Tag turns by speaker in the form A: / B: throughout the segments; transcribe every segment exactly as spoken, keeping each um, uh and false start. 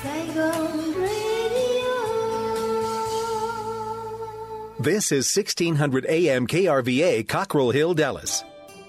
A: Saigon Radio.
B: This is sixteen hundred A M K R V A, Cockrell Hill, Dallas.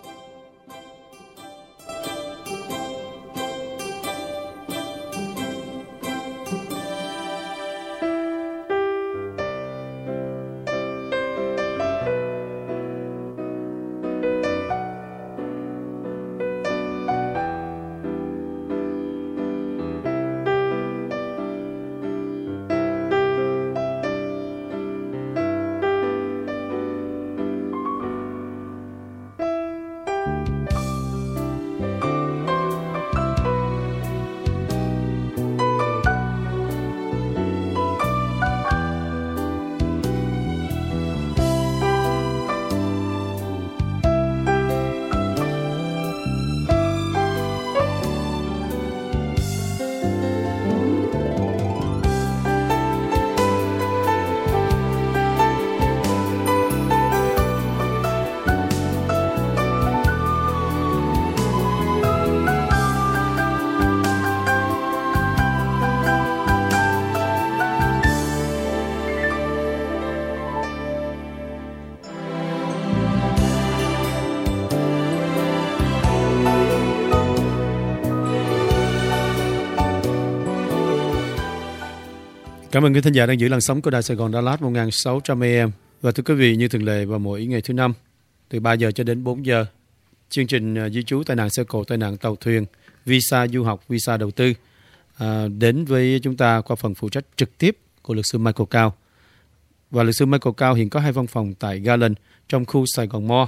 C: Cảm ơn quý thính giả đang giữ làn sóng của Đài Sài Gòn Đà Lạt một nghìn sáu trăm A M. Và thưa quý vị, như thường lệ vào mỗi ngày thứ năm từ ba giờ cho đến bốn giờ, chương trình di trú, tai nạn xe cộ, tai nạn tàu thuyền, visa du học, visa đầu tư à, đến với chúng ta qua phần phụ trách trực tiếp của luật sư Michael Cao. Và luật sư Michael Cao hiện có hai văn phòng tại Garland trong khu Sài Gòn Mall.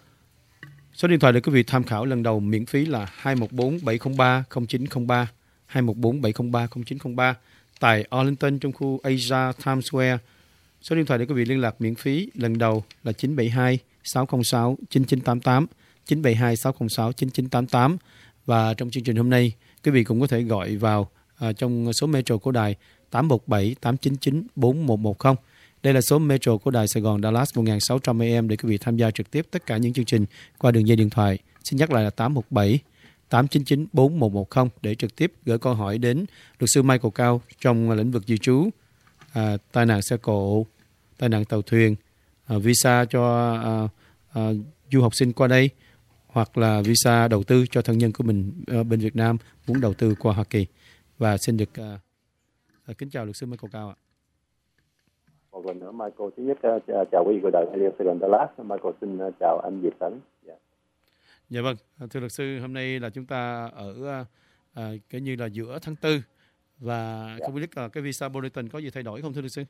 C: Số điện thoại để quý vị tham khảo lần đầu miễn phí là hai một bốn bảy không ba không chín không ba, hai một bốn bảy không ba không chín không ba. Tại Arlington trong khu Asia Times Square. Số điện thoại để quý vị liên lạc miễn phí lần đầu là chín bảy hai sáu không sáu chín chín tám tám, chín bảy hai sáu không sáu chín chín tám tám. Và trong chương trình hôm nay, quý vị cũng có thể gọi vào à, trong số Metro của đài tám một bảy tám chín chín bốn một một không. Đây là số Metro của đài Sài Gòn Dallas một nghìn sáu trăm A M để quý vị tham gia trực tiếp tất cả những chương trình qua đường dây điện thoại. Xin nhắc lại là tám một bảy tám chín chín bốn một một không để trực tiếp gửi câu hỏi đến luật sư Michael Cao trong lĩnh vực di trú, à, tai nạn xe cộ, tai nạn tàu thuyền, à, visa cho à, à, du học sinh qua đây, hoặc là visa đầu tư cho thân nhân của mình à, bên Việt Nam muốn đầu tư qua Hoa Kỳ. Và xin được à, à, kính chào luật sư Michael Cao ạ.
D: Một lần nữa Michael, thứ nhất uh, chào quý vị của đài Radio Sài Gòn Dallas. Michael xin uh, chào anh Diệp Tấn. Yeah.
C: Dạ vâng, thưa luật sư, hôm nay là chúng ta ở à, cái như là giữa tháng tư và dạ. Không biết là cái visa bulletin có gì thay đổi không thưa luật sư?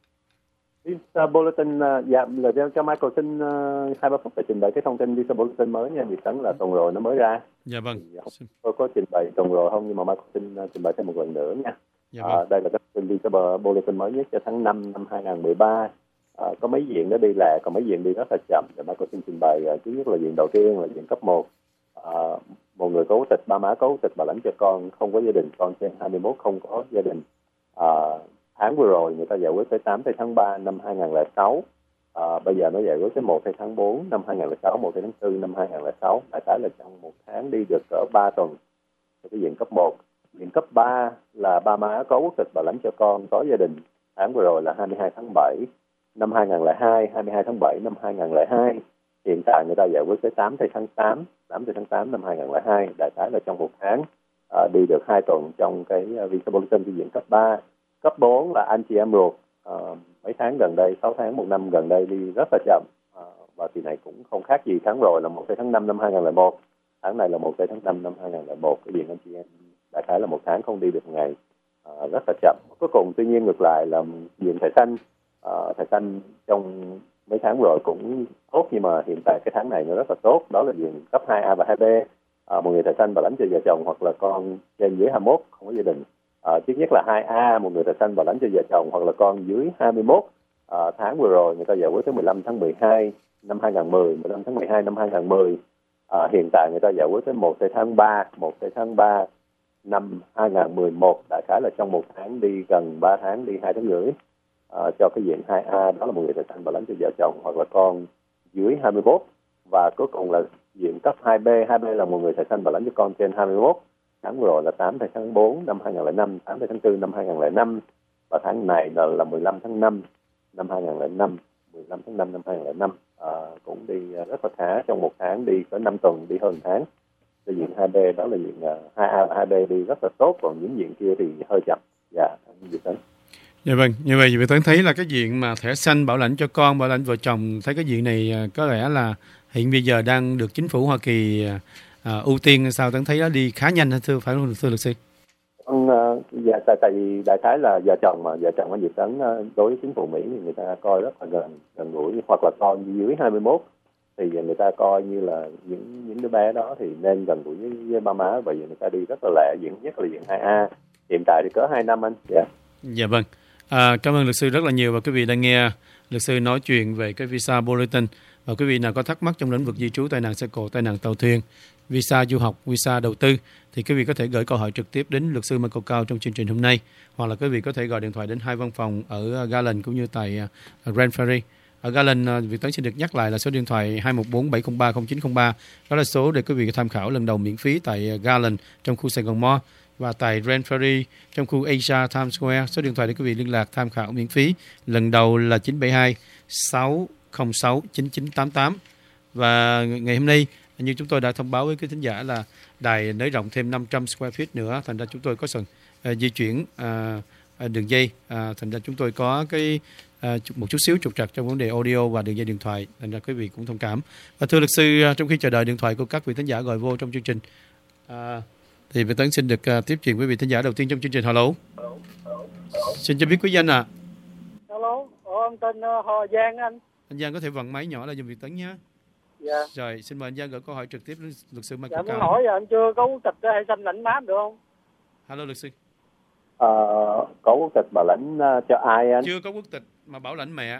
D: Visa bulletin, uh, dạ, lời cho Michael xin uh, hai ba phút để trình bày cái thông tin visa bulletin mới nha. Diệp Tấn là tuần rồi nó mới ra.
C: Dạ vâng.
D: Thì, tôi có trình bày tuần rồi không, nhưng mà Michael xin uh, trình bày thêm một lần nữa nha.
C: Dạ vâng.
D: uh, đây là cái thông tin visa bulletin mới nhất cho tháng năm năm hai không một ba. Uh, có mấy diện nó đi lẹ, còn mấy diện đi rất là chậm. Thì Michael xin trình bày uh, thứ nhất là diện đầu tiên là diện cấp một. Uh, một người có quốc tịch, ba má có quốc tịch, bảo lãnh cho con, không có gia đình, con trên hai mươi mốt không có gia đình. Uh, tháng vừa rồi người ta giải quyết tới tám tháng ba năm hai không không sáu. Uh, bây giờ nó giải quyết tới một tháng tư năm hai không không sáu, một tháng tư năm hai không không sáu. Đại khái là trong một tháng đi được cỡ ba tuần. Cái diện cấp một. Diện cấp ba là ba má có quốc tịch, bảo lãnh cho con, có gia đình. Tháng vừa rồi là hai mươi hai tháng bảy năm hai không không hai, hai mươi hai tháng bảy năm hai không không hai. Hiện tại người ta giải quyết tới tám tháng tám, tám tháng tám năm hai không không hai. Đại khái là trong một tháng uh, đi được hai tuần trong cái uh, visa bulletin di diện cấp ba. Cấp bốn là anh chị em ruột, uh, mấy tháng gần đây, sáu tháng, một năm gần đây đi rất là chậm. Uh, và kỳ này cũng không khác gì tháng rồi là một tháng năm năm hai không không một. Tháng này là một tháng năm năm hai không không một. Cái diện anh chị em đại khái là một tháng không đi được ngày, uh, rất là chậm. Cuối cùng tuy nhiên ngược lại là diện thẻ xanh. Uh, thẻ xanh trong mấy tháng rồi cũng tốt, nhưng mà hiện tại cái tháng này nó rất là tốt. Đó là diện cấp hai A và hai B. À, một người thẻ xanh bảo lãnh cho vợ chồng hoặc là con trên dưới hai mươi mốt không có gia đình. À, trước nhất là hai A, một người thẻ xanh bảo lãnh cho vợ chồng hoặc là con dưới hai mươi mốt. À, tháng vừa rồi người ta giải quyết tới mười lăm tháng mười hai năm hai không một không, mười lăm tháng mười hai năm hai không một không. À, hiện tại người ta giải quyết tới một tháng ba, một tháng ba năm hai không một một. Đại khái là trong một tháng đi gần ba tháng, đi hai tháng rưỡi. Uh, cho cái diện hai A, đó là một người thẻ xanh bảo lãnh cho vợ chồng hoặc là con dưới hai mươi mốt. Và cuối cùng là diện cấp hai B. hai B là một người thẻ xanh bảo lãnh cho con trên hai mươi mốt. tháng vừa rồi là tám tháng tư năm hai nghìn lẻ năm, tám tháng tư năm hai nghìn lẻ năm, và tháng này là, là mười lăm tháng năm năm hai nghìn lẻ năm, mười lăm tháng năm năm hai nghìn lẻ năm. À, cũng đi rất là khá, trong một tháng đi có năm tuần, đi hơn tháng. Cái diện hai B đó là diện hai A và hai B đi rất là tốt, còn những diện kia thì hơi chậm. Dạ, Việt Tấn.
C: Dạ vâng, như vậy Việt Tấn thấy là cái diện mà thẻ xanh bảo lãnh cho con, bảo lãnh vợ chồng, thấy cái diện này có lẽ là hiện bây giờ đang được chính phủ Hoa Kỳ à, ưu tiên. Sao Tấn thấy nó đi khá nhanh hả thưa, phải không thưa luật sư?
D: Ừ, dạ, tại, tại vì đại khái là vợ chồng mà vợ chồng ở Việt Tấn đối với chính phủ Mỹ thì người ta coi rất là gần gần gũi, hoặc là con dưới hai mươi mốt thì người ta coi như là những những đứa bé đó thì nên gần gũi với, với ba má, bởi vì người ta đi rất là lẹ, diện nhất là diện hai A, hiện tại thì cỡ hai năm anh. Dạ.
C: Dạ vâng. À, cảm ơn luật sư rất là nhiều, và quý vị đang nghe luật sư nói chuyện về cái visa bulletin. Và quý vị nào có thắc mắc trong lĩnh vực di trú, tai nạn xe cộ, tai nạn tàu thuyền, visa du học, visa đầu tư thì quý vị có thể gửi câu hỏi trực tiếp đến luật sư Michael Cao trong chương trình hôm nay, hoặc là quý vị có thể gọi điện thoại đến hai văn phòng ở Garland cũng như tại Grand Ferry. Ở Garland, Việt Tấn xin được nhắc lại là số điện thoại hai một bốn bảy không ba không chín không ba. Đó là số để quý vị tham khảo lần đầu miễn phí tại Garland trong khu Sài Gòn Mall, và tại Grand Ferry trong khu Asia Times Square, số điện thoại để quý vị liên lạc tham khảo miễn phí lần đầu là chín bảy hai sáu không sáu chín chín tám tám. Và ngày hôm nay như chúng tôi đã thông báo với quý thính giả là đài nới rộng thêm năm trăm square feet nữa, thành ra chúng tôi có sự uh, di chuyển uh, đường dây, uh, thành ra chúng tôi có cái uh, một chút xíu trục trặc trong vấn đề audio và đường dây điện thoại, thành ra quý vị cũng thông cảm. Và thưa luật sư, uh, trong khi chờ đợi điện thoại của các vị thính giả gọi vô trong chương trình, uh, thì Việt Tấn xin được uh, tiếp chuyện với vị thính giả đầu tiên trong chương trình. Hello. Xin cho biết quý danh ạ. À.
E: Hello, em tên uh, Hồ Giang anh.
C: Anh Giang có thể vặn máy nhỏ lại giùm Việt Tấn nhé.
E: Dạ.
C: Rồi, xin mời anh Giang gửi câu hỏi trực tiếp đến luật sư Michael
E: Cao. Dạ, muốn
C: Cao.
E: hỏi anh chưa có quốc tịch hay xanh lãnh mát được không?
C: Hello luật sư.
D: À, có quốc tịch bảo lãnh uh, cho ai anh?
C: Chưa có quốc tịch mà bảo lãnh mẹ.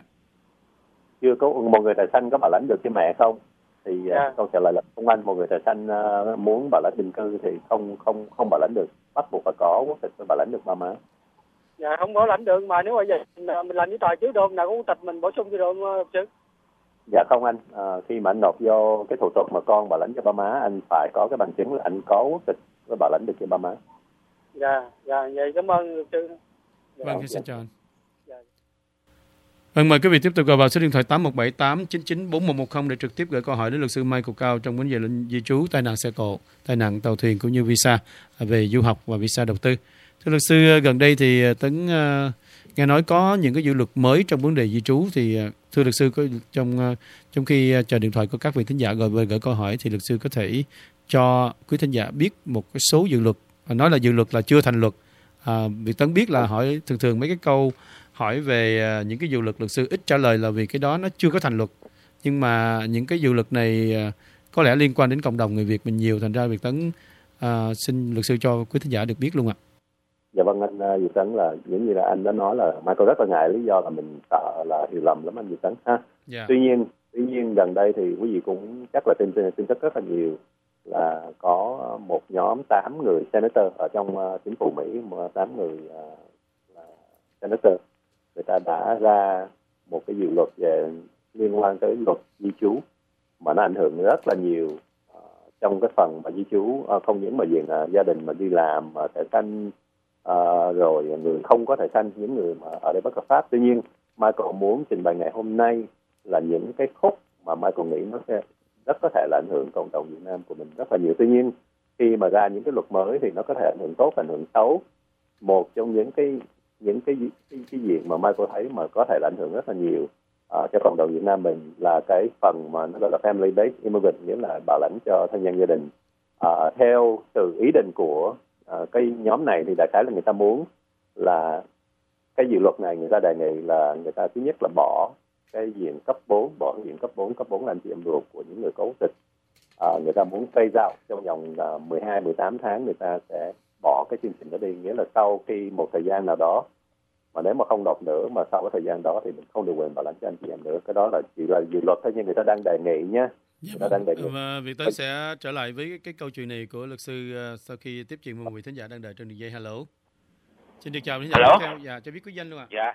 D: Chưa có, một người tài xanh có bảo lãnh được cho mẹ không? Thì uh,
E: dạ.
D: câu trả lời là không anh. Một người tài xanh uh, muốn bảo lãnh định cư thì không không không bảo lãnh được, bắt buộc phải có quốc tịch mới bảo lãnh được ba má.
E: Dạ, không bảo lãnh được, mà nếu mà giờ mình, mình làm giấy tờ trước được nào có quốc tịch mình bổ sung cho được không chứ?
D: Dạ không anh, à, khi mà anh nộp vô cái thủ tục mà con bảo lãnh cho ba má, anh phải có cái bằng chứng là anh có quốc tịch mới bảo lãnh được cho ba má.
E: Dạ, dạ, vậy cảm ơn luật sư. Dạ.
C: Vâng, xin chào anh.
E: Dạ.
C: Vâng, mời quý vị tiếp tục gọi vào số điện thoại tám một bảy tám chín chín bốn một một không để trực tiếp gửi câu hỏi đến luật sư Michael Cao trong vấn đề di trú, tai nạn xe cộ, tai nạn tàu thuyền cũng như visa về du học và visa đầu tư. Thưa luật sư, gần đây thì Tấn uh, nghe nói có những cái dự luật mới trong vấn đề di trú, thì thưa luật sư, có trong uh, trong khi chờ điện thoại của các vị thính giả gọi về gửi câu hỏi thì luật sư có thể cho quý thính giả biết một cái số dự luật, nói là dự luật là chưa thành luật. À, Việt Tấn biết là hỏi thường thường mấy cái câu hỏi về uh, những cái dự luật luật sư ít trả lời là vì cái đó nó chưa có thành luật, nhưng mà những cái dự luật này uh, có lẽ liên quan đến cộng đồng người Việt mình nhiều, thành ra Việt Tấn uh, xin luật sư cho quý thính giả được biết luôn ạ.
D: Dạ vâng anh Việt Tấn, là những gì là anh đã nói là Michael rất là ngại, lý do là mình sợ là hiểu lầm lắm anh Việt Tấn ha. Yeah. Tuy nhiên tuy nhiên gần đây thì quý vị cũng chắc là tin tin tức rất là nhiều là có một nhóm tám người senator ở trong uh, chính phủ Mỹ, tám người uh, là senator, người ta đã ra một cái dự luật về liên quan tới luật di trú mà nó ảnh hưởng rất là nhiều uh, trong cái phần mà di trú, uh, không những mà diện uh, gia đình mà đi làm mà thẻ xanh, uh, rồi người không có thẻ xanh, những người mà ở đây bất hợp pháp. Tuy nhiên Michael muốn trình bày ngày hôm nay là những cái khúc mà Michael nghĩ nó sẽ rất có thể là ảnh hưởng cộng đồng Việt Nam của mình rất là nhiều. Tuy nhiên khi mà ra những cái luật mới thì nó có thể ảnh hưởng tốt, ảnh hưởng xấu. Một trong những cái những cái cái, cái diện mà Michael thấy mà có thể là ảnh hưởng rất là nhiều uh, cho cộng đồng Việt Nam mình là cái phần mà nó gọi là family based immigrant, nghĩa là bảo lãnh cho thân nhân gia đình. Uh, theo từ ý định của uh, cái nhóm này thì đại khái là người ta muốn là cái dự luật này người ta đề nghị là người ta thứ nhất là bỏ cái diện cấp bốn, bỏ diện cấp bốn, cấp bốn là anh chị em ruột của những người có quốc tịch. À, người ta muốn phase out trong vòng uh, mười hai mười tám tháng, người ta sẽ bỏ cái chương trình đó đi, nghĩa là sau khi một thời gian nào đó mà nếu mà không nộp nữa, mà sau cái thời gian đó thì mình không được quyền bảo lãnh cho anh chị em nữa. Cái đó là chỉ là dự luật thôi, nhưng người ta đang đề nghị nha. Người ta đang đề nghị.
C: Và Việt Tấn sẽ trở lại với cái, cái câu chuyện này của luật sư uh, sau khi tiếp chuyện một vị thính giả đang đợi trên đường dây. Hello. Xin được chào thính giả tiếp theo. Dạ, cho biết quý danh luôn ạ.
F: Dạ.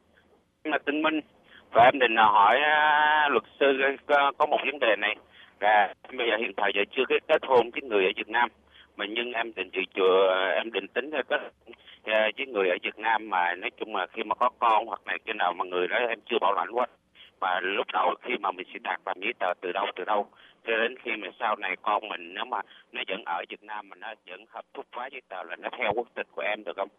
F: Em là Tinh Minh. Và em định hỏi uh, luật sư có, có một vấn đề này. Là bây giờ hiện thời giờ chưa kết kết hôn với người ở Việt Nam. mà nhưng em định dự chừa em định tính theo có với người ở Việt Nam mà nói chung là khi mà có con hoặc là khi nào mà người đó em chưa bảo lãnh quá, mà lúc đầu khi mà mình sẽ đặt làm giấy tờ từ đâu từ đâu cho đến khi mà sau này con mình nếu mà nó vẫn ở Việt Nam mà nó vẫn hợp thức hóa giấy tờ là nó theo quốc tịch của em được không?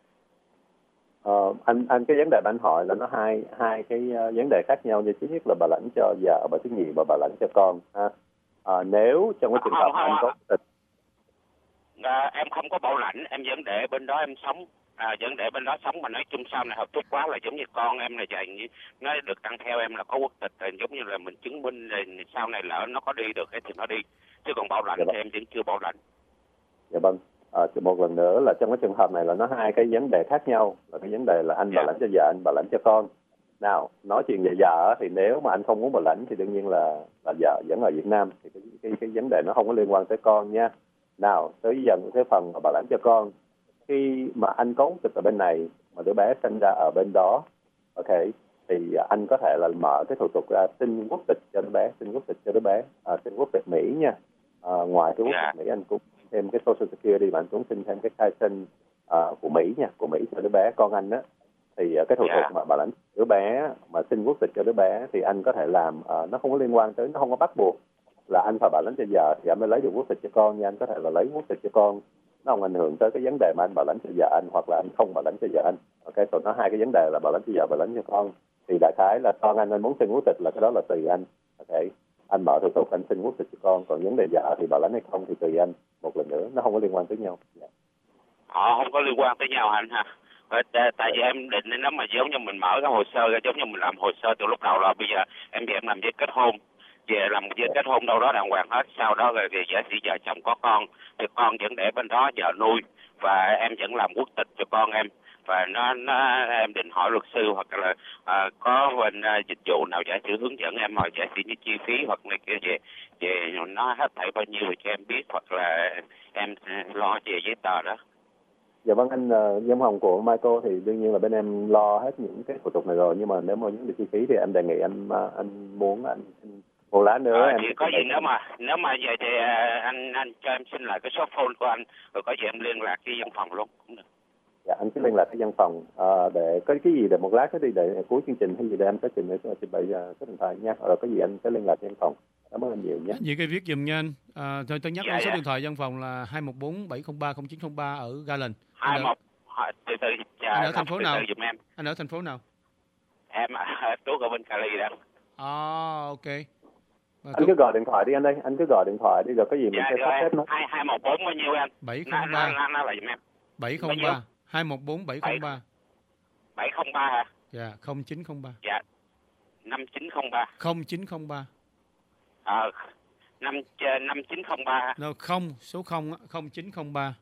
D: Ờ, anh anh cái vấn đề mà anh hỏi là nó hai hai cái uh, vấn đề khác nhau. Như thứ nhất là bảo lãnh cho vợ, và thứ nhì là bảo lãnh cho con ha. À, nếu trong cái trường hợp anh có tịch,
F: à, em không có bảo lãnh, em vẫn để bên đó em sống, à, vẫn để bên đó sống mà nói chung sau này hợp thức hóa là giống như con em là vậy, nó được tăng theo em là có quốc tịch, là giống như là mình chứng minh rồi sau này lỡ nó có đi được thì nó đi, chứ còn bảo lãnh dạ thì em vẫn chưa bảo lãnh.
D: Dạ vâng. À, một lần nữa là trong cái trường hợp này là nó hai cái vấn đề khác nhau, là cái vấn đề là anh bảo lãnh cho vợ, anh bảo lãnh cho con. Nào nói chuyện về vợ thì nếu mà anh không muốn bảo lãnh thì đương nhiên là là vợ vẫn ở Việt Nam, thì cái cái cái vấn đề nó không có liên quan tới con nha. Nào tới dần cái phần mà bảo lãnh cho con, khi mà anh có quốc tịch ở bên này mà đứa bé sinh ra ở bên đó, ok, thì anh có thể là mở cái thủ tục ra xin quốc tịch cho đứa bé, xin quốc tịch cho đứa bé, à, xin quốc tịch Mỹ nha. À, ngoài cái quốc tịch Mỹ anh cũng thêm cái Social Security, mà anh cũng xin thêm cái khai sinh uh, của Mỹ nha, của Mỹ cho đứa bé con anh á. Thì uh, cái thủ tục mà bảo lãnh đứa bé mà xin quốc tịch cho đứa bé thì anh có thể làm, uh, nó không có liên quan tới, nó không có bắt buộc là anh phải bảo lãnh cho vợ thì anh mới lấy được quốc tịch cho con nha. Anh có thể là lấy quốc tịch cho con, nó không ảnh hưởng tới cái vấn đề mà anh bảo lãnh cho vợ anh hoặc là anh không bảo lãnh cho vợ anh. Ok, còn nó hai cái vấn đề là bảo lãnh cho vợ, bảo lãnh cho con. Thì đại khái là con anh anh muốn xin quốc tịch là cái đó là tùy anh. Ok, anh mở thủ tục anh xin quốc tịch cho con, còn vấn đề vợ thì bảo lãnh hay không thì tùy anh. Một lần nữa nó không có liên quan tới nhau. Yeah.
F: Họ không có liên quan tới nhau anh ha. Tại vì em định nó mà giống như mình mở cái hồ sơ ra, giống như mình làm hồ sơ từ lúc đầu là bây giờ em về em làm giấy kết hôn, về làm giấy kết hôn đâu đó đàng hoàng hết, sau đó rồi giả sử vợ chồng có con thì con vẫn để bên đó vợ nuôi và em vẫn làm quốc tịch cho con em. Và nó, nó em định hỏi luật sư hoặc là à, có bên à, dịch vụ nào giả sử hướng dẫn em, hoặc giả sử như chi phí hoặc là cái về về nó hết thảy bao nhiêu thì cho em biết, hoặc là em lo về giấy tờ đó.
D: Dạ vâng, anh uh, văn phòng của Michael thì đương nhiên là bên em lo hết những cái thủ tục này rồi, nhưng mà nếu mà những cái chi phí thì em đề nghị anh uh, anh muốn anh một lá nữa
F: à,
D: em
F: thì có gì nếu mà nếu mà vậy thì uh, anh anh cho em xin lại cái số phone của anh, rồi có gì em liên lạc với văn phòng luôn cũng được.
D: Dạ, anh cứ liên lạc cái văn phòng uh, để có cái gì để một lát cái đi để cuối chương trình hay gì để em tới trình để trình bày uh, số điện thoại nha, rồi có gì anh sẽ liên lạc với văn phòng. Cảm ơn anh nhiều nhé.
C: Vậy cái viết giùm nha anh. À, thôi tôi nhắc
F: dạ,
C: lại số
F: dạ.
C: điện thoại văn phòng là hai một bốn bảy không ba không chín không ba ở Garland.
F: hai một từ từ
C: dạ, anh ở thành phố
F: từ
C: nào?
F: từ giùm em.
C: Anh ở thành phố nào?
F: Em trú ở bên Cali đó.
C: À, ok. Và
D: Anh cứ gọi điện thoại đi anh ơi, anh cứ gọi điện thoại đi rồi có gì mình
F: dạ,
D: sẽ sắp xếp nó.
F: hai hai một bốn bao nhiêu em?
C: bảy không ba.
F: Nó nó là giùm em.
C: bảy không ba hai một bốn bảy không ba.
F: bảy không ba hả?
C: Dạ, không chín không ba.
F: Dạ. năm chín không ba.
C: không chín không ba.
F: Ờ năm năm chín không ba.
C: No, không, số không á, không chín không ba.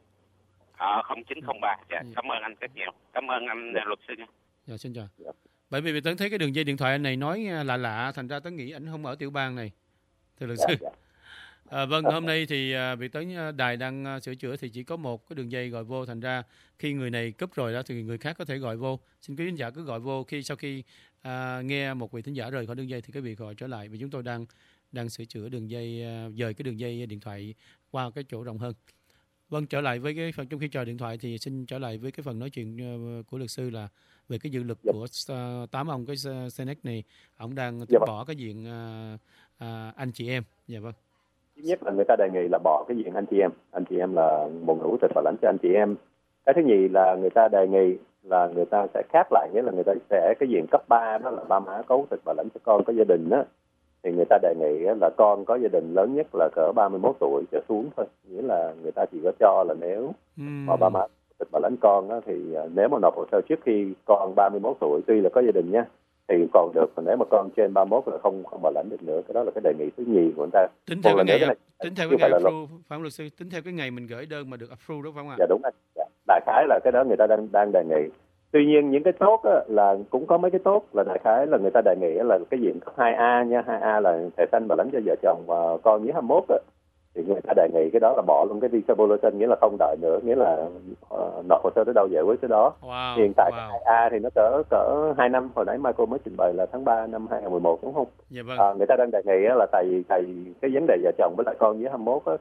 F: Ờ không chín không ba. Dạ, cảm ơn anh rất nhiều. Cảm ơn anh luật sư nha.
C: Dạ xin chào. Dạ. Bởi vì Tấn thấy cái đường dây điện thoại anh này nói lạ lạ, thành ra Tấn nghĩ ảnh không ở tiểu bang này. Thưa luật sư. Dạ, dạ. À, vâng, hôm nay thì à, vì Tấn đài đang à, sửa chữa thì chỉ có một cái đường dây gọi vô, thành ra khi người này cúp rồi đó thì người khác có thể gọi vô. Xin quý khán giả cứ gọi vô, khi sau khi à, nghe một vị thính giả rời khỏi đường dây thì quý vị gọi trở lại, vì chúng tôi đang đang sửa chữa đường dây, à, dời cái đường dây điện thoại qua cái chỗ rộng hơn. Vâng, trở lại với cái phần trong khi chờ điện thoại thì xin trở lại với cái phần nói chuyện uh, của luật sư là về cái dự luật dạ. của uh, tám ông cái Senate này, ông đang dạ bỏ vâng. cái diện uh, uh, anh chị em. Dạ vâng.
D: Thứ nhất là người ta đề nghị là bỏ cái diện anh chị em, anh chị em là một người quốc tịch bảo lãnh cho anh chị em. Cái thứ nhì là người ta đề nghị là người ta sẽ khác lại, nghĩa là người ta sẽ cái diện cấp ba đó là ba má có quốc tịch bảo lãnh cho con có gia đình đó, thì người ta đề nghị là con có gia đình lớn nhất là cỡ ba mươi mốt tuổi trở xuống thôi, nghĩa là người ta chỉ có cho là nếu
C: uhm.
D: mà ba má tịch bảo lãnh con á, thì nếu mà nộp hồ sơ trước khi con ba mươi mốt tuổi tuy là có gia đình nha thì còn được, còn nếu mà con trên ba mươi mốt là không không bảo lãnh được nữa. Cái đó là cái đề nghị thứ nhì của người ta.
C: Tính theo cái ngày, này, tính theo cái ngày approve, phải không luật sư? Tính theo cái ngày mình gửi đơn mà được approve đó phải không ạ?
D: Dạ đúng anh. Dạ. Đại khái là cái đó người ta đang đang đề nghị. Tuy nhiên những cái tốt á, là cũng có mấy cái tốt là đại khái là người ta đề nghị là cái diện cấp hai A nha, hai A là thẻ xanh bảo lãnh cho vợ chồng và con dưới hai mươi mốt á, thì người ta đề nghị cái đó là bỏ luôn cái visa bulletin, nghĩa là không đợi nữa, nghĩa là uh, nộp hồ sơ tới đâu giải quyết tới đó.
C: Wow,
D: hiện tại
C: wow.
D: cái hai A thì nó cỡ cỡ hai năm, hồi nãy Michael mới trình bày là tháng ba năm hai không một một đúng không?
C: Dạ vâng.
D: À, người ta đang đề nghị là tại vì tại cái vấn đề vợ chồng với lại con dưới hai mươi mốt á, thì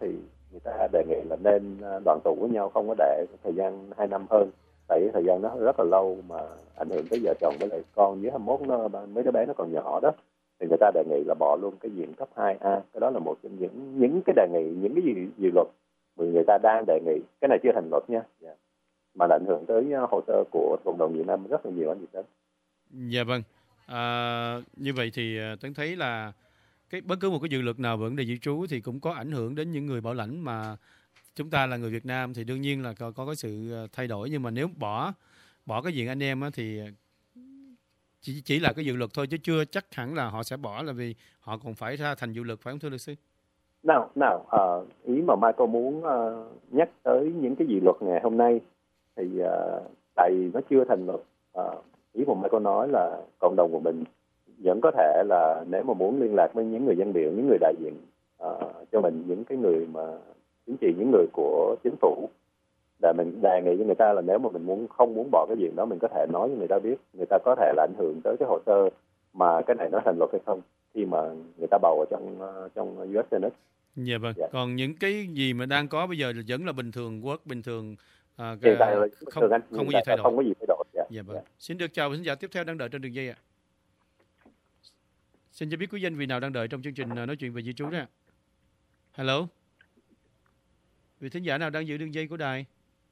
D: người ta đề nghị là nên đoàn tụ với nhau, không có để thời gian hai năm hơn, tại thời gian nó rất là lâu mà ảnh hưởng tới vợ chồng với lại con. Dưới hai mươi mốt nó mấy đứa bé nó còn nhỏ đó, thì người ta đề nghị là bỏ luôn cái diện cấp hai A. Cái đó là một trong những những cái đề nghị, những cái gì dự luật mà người ta đang đề nghị. Cái này chưa thành luật nha, yeah. Mà là ảnh hưởng tới hồ sơ của cộng đồng Việt Nam rất là nhiều anh chị Tấn.
C: Dạ vâng. À, như vậy thì Tấn thấy là cái bất cứ một cái dự luật nào về vấn đề di trú thì cũng có ảnh hưởng đến những người bảo lãnh, mà chúng ta là người Việt Nam thì đương nhiên là có, có cái sự thay đổi. Nhưng mà nếu bỏ bỏ cái diện anh em á, thì chỉ chỉ là cái dự luật thôi, chứ chưa chắc hẳn là họ sẽ bỏ, là vì họ còn phải ra thành dự luật, phải không thưa luật sư?
D: Nào, nào, uh, ý mà Michael muốn uh, nhắc tới những cái dự luật ngày hôm nay thì uh, tại vì nó chưa thành luật, uh, ý mà Michael nói là cộng đồng của mình vẫn có thể là nếu mà muốn liên lạc với những người dân biểu, những người đại diện uh, cho mình, những cái người mà chính trị, những người của chính phủ, để mình đề nghị với người ta là nếu mà mình muốn không muốn bỏ cái diện đó, mình có thể nói với người ta biết, người ta có thể là ảnh hưởng tới cái hồ sơ mà cái này nó thành luật hay không khi mà người ta bầu ở trong uh, trong u ét Senate.
C: Dạ vâng. Dạ. Còn những cái gì mà đang có bây giờ là vẫn là bình thường quốc, bình thường, à,
D: cái, cái,
C: không
D: anh,
C: không có gì thay đổi.
D: Không có gì thay đổi. Dạ.
C: Dạ vâng.
D: Dạ.
C: Xin được chào khán giả tiếp theo đang đợi trên đường dây ạ. Xin cho biết quý danh vị nào đang đợi trong chương trình nói chuyện về di trú đó. Hello. Vị thính giả nào đang giữ đường dây của đài?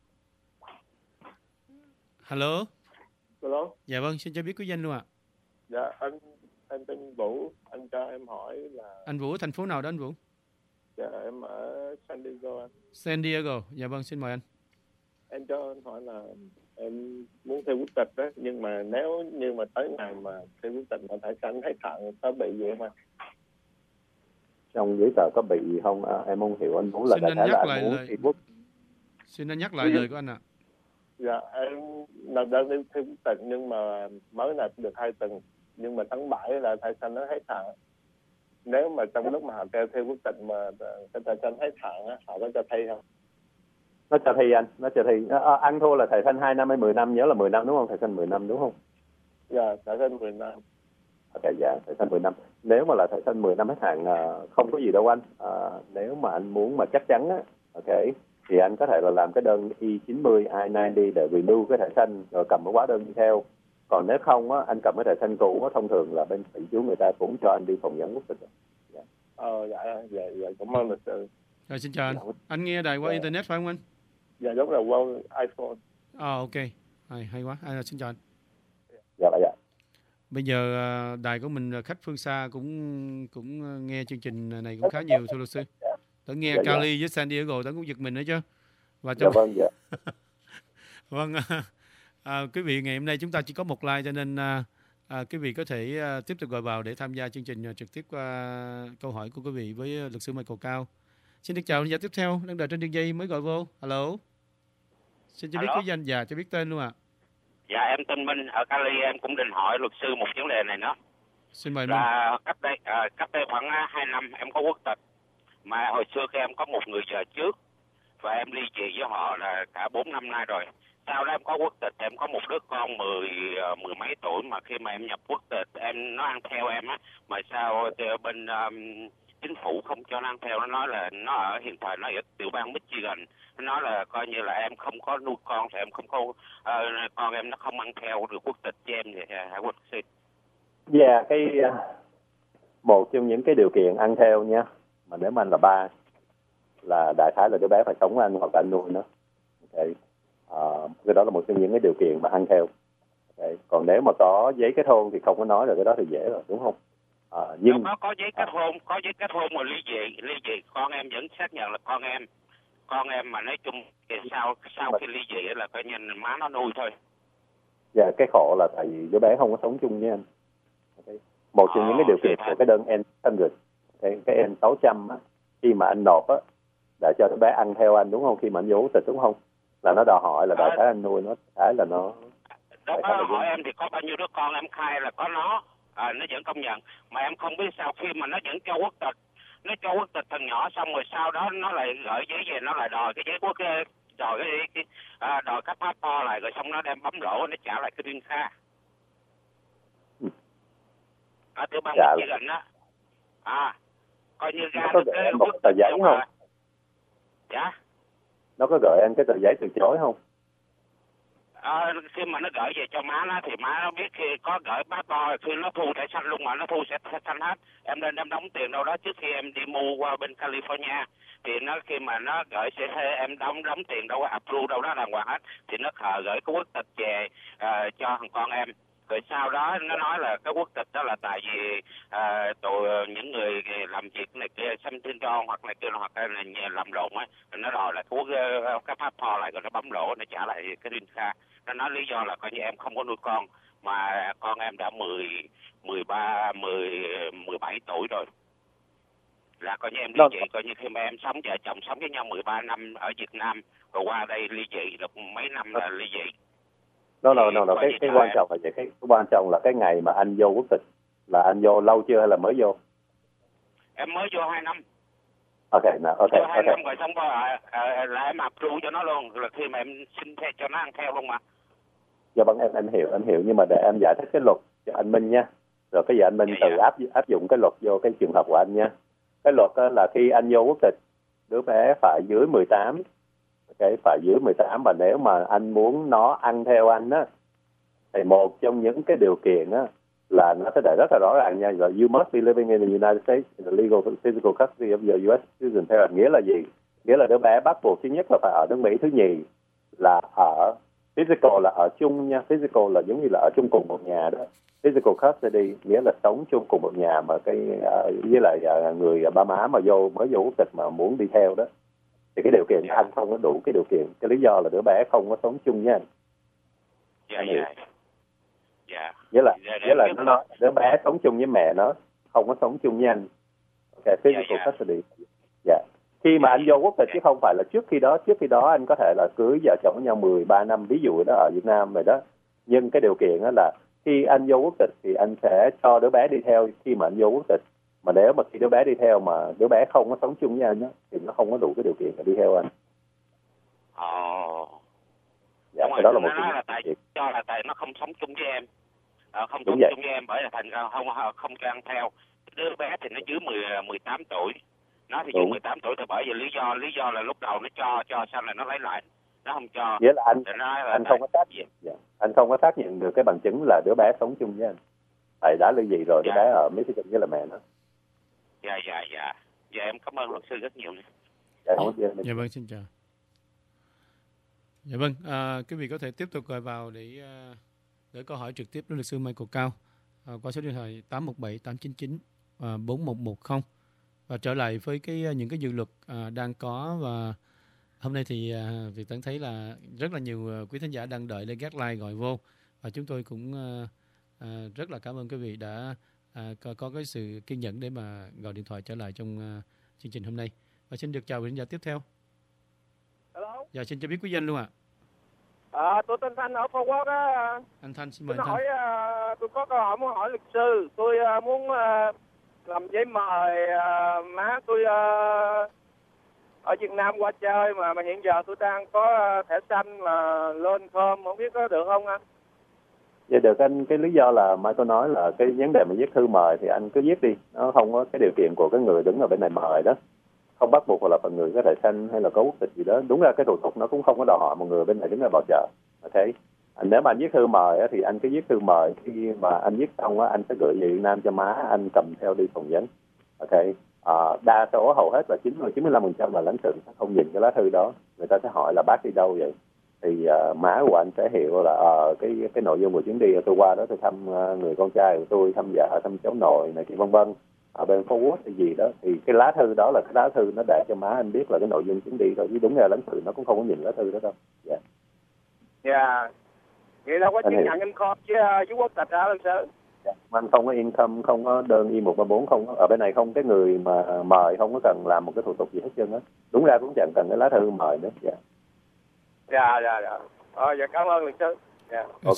C: Hello.
G: Hello.
C: Dạ vâng, xin cho biết quý danh luôn ạ.
G: Dạ, anh anh tên Vũ, anh cho em hỏi là...
C: Anh Vũ, thành phố nào đó anh Vũ?
G: Dạ, em ở San Diego anh.
C: San Diego, dạ vâng, xin mời anh.
G: Em cho anh hỏi là em muốn theo quốc tịch đó, nhưng mà nếu như mà tới ngày mà theo quốc tịch mà thải sanh thấy thận có bị gì không anh?
D: Trong giấy tờ có bị gì không? À, em không hiểu anh muốn là
C: xin anh nhắc
D: là
C: lại
D: anh muốn
C: lời...
D: quốc...
C: Xin anh nhắc lại lời của anh ạ. À.
G: Dạ, em là đang đi theo quốc tịch nhưng mà mới nộp được hai tuần, nhưng mà tháng bảy là thải sanh nó hết thận. Nếu mà trong lúc mà họ kêu theo quốc tịch mà cái thải sanh hết thận á, họ có cho thi không?
D: Nó cho thi anh, nó cho thi. À, ăn thua là thải sanh hai năm hay mười năm, nhớ là mười năm đúng không? Thải sanh mười năm đúng không?
G: Dạ, thải sanh mười năm.
D: Ok, dạ, thải sanh mười năm. Nếu mà là thải sanh mười năm hết hạn, không có gì đâu anh. À, nếu mà anh muốn mà chắc chắn á, ok, thì anh có thể là làm cái đơn I chín mươi, I chín mươi để renew cái thẻ xanh rồi cầm cái hóa đơn đi theo. Còn nếu không á, anh cầm cái thẻ xanh cũ á, thông thường là bên tỷ chú người ta cũng cho anh đi phỏng vấn quốc tịch.
G: Dạ. Ờ, dạ, dạ, dạ, cảm ơn luật sư.
C: Rồi, xin chào anh. Dạ. Anh nghe đài qua dạ. Internet phải không anh?
G: Dạ, đúng là qua iPhone.
C: À, ok, hay, hay quá. À, xin chào anh.
D: Dạ, dạ.
C: Bây giờ đài của mình khách phương xa cũng cũng nghe chương trình này cũng khá nhiều thưa luật sư. Tớ nghe dạ, Cali dạ. với San Diego tớ cũng giật mình nữa chứ. Và trong...
D: Dạ vâng, dạ.
C: Vâng, à, quý vị ngày hôm nay chúng ta chỉ có một like cho nên à, à, quý vị có thể à, tiếp tục gọi vào để tham gia chương trình à, trực tiếp qua câu hỏi của quý vị với luật sư Michael Cao. Xin được chào nhà tiếp theo đang đợi trên đường dây mới gọi vô. Hello. Xin cho biết quý danh và cho biết tên luôn ạ. À.
F: Dạ em tên Minh ở Cali, em cũng định hỏi luật sư một vấn đề này nữa.
C: Xin mời
F: là Minh. Cách đây à, cách đây khoảng hai năm em có quốc tịch, mà hồi xưa khi em có một người vợ trước và em ly dị với họ là cả bốn năm nay rồi. Sau đó em có quốc tịch, em có một đứa con mười mười mấy tuổi, mà khi mà em nhập quốc tịch em nó ăn theo em á, mà sao bên um, chính phủ không cho nó ăn theo, nó nói là nó ở hiện thời nó ở tiểu bang Michigan, nó nói là coi như là em không có nuôi con thì em không có uh, con em nó không ăn theo được quốc tịch cho em thì hả luật sư?
D: Dạ, cái uh, một trong những cái điều kiện ăn theo nha, mà nếu mà anh là ba là đại khái là đứa bé phải sống với anh hoặc là anh nuôi nó. Okay. Uh, cái đó là một trong những cái điều kiện mà ăn theo. Okay. Còn nếu mà có giấy kết hôn thì không có nói rồi, cái đó thì dễ rồi đúng không?
F: Uh, nhưng có có giấy kết hôn, có giấy kết hôn mà ly dị, ly dị con em vẫn xác nhận là con em, con em mà nói chung thì sau sau khi ly dị là coi như má nó nuôi thôi.
D: Dạ, cái khổ là tại vì đứa bé không có sống chung với anh. Okay. Một trong ờ, những cái điều kiện của cái đơn N sáu trăm, cái, cái N sáu trăm á, khi mà anh nộp á, để cho đứa bé ăn theo anh đúng không? Khi mà anh vô quốc tịch đúng không? Là nó đòi hỏi là đại khái anh nuôi nó, cái là nó.
F: Đó có hỏi em thì có bao nhiêu đứa con em khai là có nó, à, nó vẫn công nhận, mà em không biết sao khi mà nó vẫn cho quốc tịch, nó cho quốc tịch thằng nhỏ xong rồi sau đó nó lại gửi giấy về, nó lại đòi cái giấy quốc đòi cái, cái à, đòi các passport lại, rồi xong nó đem bấm lỗ nó trả lại cái green card. Ở tiểu bang Michigan á, à coi như ra
D: có để một tờ giấy không?
F: Dạ.
D: Nó có gửi anh cái tờ giấy từ chối không?
F: À, khi mà nó gửi về cho má nó thì má nó biết khi có gửi passport, khi nó thu thẻ xanh luôn mà nó thu sẽ xanh hết. Em nên em đóng tiền đâu đó trước khi em đi mua qua bên California. Thì nó khi mà nó gửi sẽ em đóng đóng tiền đâu có approve đâu đó đàng hoàng hết. Thì nó gửi cái quốc tịch về uh, cho thằng con em. Rồi sau đó nó nói là cái quốc tịch đó là tại vì uh, tụi những người làm việc này kia xăm tin con hoặc này kia hoặc là làm lộn á, nó đòi là quốc cái passport lại rồi nó bấm lỗ nó trả lại cái green card. Nó nói lý do là coi như em không có nuôi con mà con em đã mười, mười ba, mười, mười bảy tuổi rồi. Là coi như em ly dị, coi như khi mà em sống vợ chồng sống với nhau mười ba năm ở Việt Nam rồi qua đây ly dị được mấy năm là ly dị.
D: Nó no, no, no, cái cái quan em. trọng là vậy, cái, cái quan trọng là cái ngày mà anh vô quốc tịch là anh vô lâu chưa hay là mới vô?
F: Em mới vô hai năm.
D: Ok, nào, ok,
F: vô hai
D: ok.
F: năm rồi xong rồi à, à, là em approve cho nó luôn, là khi mà em xin theo cho nó ăn theo luôn mà.
D: Dạ vâng, em anh hiểu, anh hiểu nhưng mà để em giải thích cái luật cho anh Minh nha. Rồi cái giờ anh Minh dạ, tự dạ. áp áp dụng cái luật vô cái trường hợp của anh nha. Cái luật là khi anh vô quốc tịch, đứa bé phải dưới mười tám. Cái phải dưới mười tám và nếu mà anh muốn nó ăn theo anh á thì một trong những cái điều kiện á là nó sẽ để rất là rõ ràng nha, là you must be living in the United States in the legal physical custody of your u ét citizen parent. Nghĩa là gì? Nghĩa là đứa bé bắt buộc thứ nhất là phải ở nước Mỹ, thứ nhì là ở physical là ở chung nha, physical là giống như là ở chung cùng một nhà đó. Physical custody nghĩa là sống chung cùng một nhà mà cái uh, với lại uh, người uh, ba má mà vô mới vô quốc tịch mà muốn đi theo đó. Thì cái điều kiện yeah. anh không có đủ cái điều kiện. Cái lý do là đứa bé không có sống chung với anh.
F: Dạ, dạ. Dạ.
D: Nghĩa là,
F: dạ,
D: nghĩa là nó nói đứa bé sống chung với mẹ nó, không có sống chung với anh. Ok, physical dạ, dạ. custody. Dạ. Khi mà dạ, anh vô quốc tịch dạ. chứ không phải là trước khi đó, trước khi đó anh có thể là cưới vợ chồng với nhau mười ba năm, ví dụ đó ở Việt Nam rồi đó. Nhưng cái điều kiện đó là khi anh vô quốc tịch thì anh sẽ cho đứa bé đi theo khi mà anh vô quốc tịch. Mà nếu mà khi đứa bé đi theo mà đứa bé không có sống chung với anh đó, thì nó không có đủ cái điều kiện để đi theo anh.
F: Ồ.
D: Dạ,
F: đúng
D: cái
F: rồi,
D: đó là một
F: nó là tại cho là tại nó không sống chung với em, à, không
D: đúng
F: sống
D: vậy.
F: chung với em bởi là thành ra không không cho ăn theo. Đứa bé thì nó dưới mười, mười tám tuổi, nó thì đúng. dưới mười tám tuổi thì bởi vì lý do lý do là lúc đầu nó cho cho xong rồi nó lấy lại, nó không cho.
D: Nghĩa là anh
F: là
D: anh không có xác nhận, dạ. anh không có xác nhận được cái bằng chứng là đứa bé sống chung với anh. Tại đã ly dị rồi, dạ. đứa bé ở Michigan với là mẹ nó.
F: Dạ dạ dạ. Dạ em cảm ơn luật sư rất nhiều.
D: Dạ,
C: không dạ, dạ vâng, xin chào. Dạ vâng, à, quý vị có thể tiếp tục gọi vào để uh, gửi câu hỏi trực tiếp đến luật sư Michael Cao à, qua số điện thoại tám một bảy tám chín chín bốn một một không. Và trở lại với cái những cái dự luật uh, đang có, và hôm nay thì uh, Việt Tấn thấy là rất là nhiều uh, quý thính giả đang đợi lên gác line gọi vô, và chúng tôi cũng uh, uh, rất là cảm ơn quý vị đã uh, có, có cái sự kiên nhẫn để mà gọi điện thoại trở lại trong uh, chương trình hôm nay. Và xin được chào quý thính giả tiếp theo.
E: Hello.
C: Dạ, xin cho biết quý danh luôn ạ.
E: À, tôi tên Thanh ở Phú Quốc á.
C: Anh Thanh, xin mời
E: tôi
C: anh
E: hỏi,
C: Thanh.
E: uh, tôi có câu hỏi muốn hỏi luật sư. Tôi uh, muốn uh, làm giấy mời uh, má tôi uh, ở Việt Nam qua chơi mà mà hiện giờ tôi đang có uh, thẻ xanh mà lên form, không biết có được không anh?
D: Dạ được anh, cái lý do là mai tôi nói là cái vấn đề mà viết thư mời thì anh cứ viết đi, nó không có cái điều kiện của cái người đứng ở bên này mời đó. Không bắt buộc là phần người có thẻ xanh hay là có quốc tịch gì đó. Đúng ra cái thủ tục nó cũng không có đòi hỏi một người bên này đứng ra bảo trợ. Ok. Nếu mà anh viết thư mời thì anh cứ viết thư mời, khi mà anh viết xong anh sẽ gửi về Việt Nam cho má, anh cầm theo đi phỏng vấn. Ok. À, đa số hầu hết là chín mươi, chín mươi lăm phần trăm là lãnh sự sẽ không nhìn cái lá thư đó. Người ta sẽ hỏi là bác đi đâu vậy? Thì uh, má của anh sẽ hiểu là uh, cái cái nội dung của chuyến đi tôi qua đó tôi thăm uh, người con trai của tôi, thăm vợ, thăm cháu nội này kia vân vân. Ở bên phố Quốc hay gì đó thì cái lá thư đó là cái lá thư nó để cho má anh biết là cái nội dung chuyến đi thôi, chứ đúng ra lãnh sự nó cũng không có nhìn lá thư đó đâu. Dạ.
E: Yeah. Dạ. Vậy đâu có chứng nhận income chứ với quốc tịch hả lãnh sự?
D: Dạ. Anh không có income, không có đơn I một ba bốn, không có, ở bên này không, cái người mà mời không có cần làm một cái thủ tục gì hết trơn á. Đúng ra cũng chẳng cần cái lá thư mời nữa. Dạ.
E: Dạ dạ dạ. Ờ dạ cảm ơn luật sư. Dạ.
C: Ok.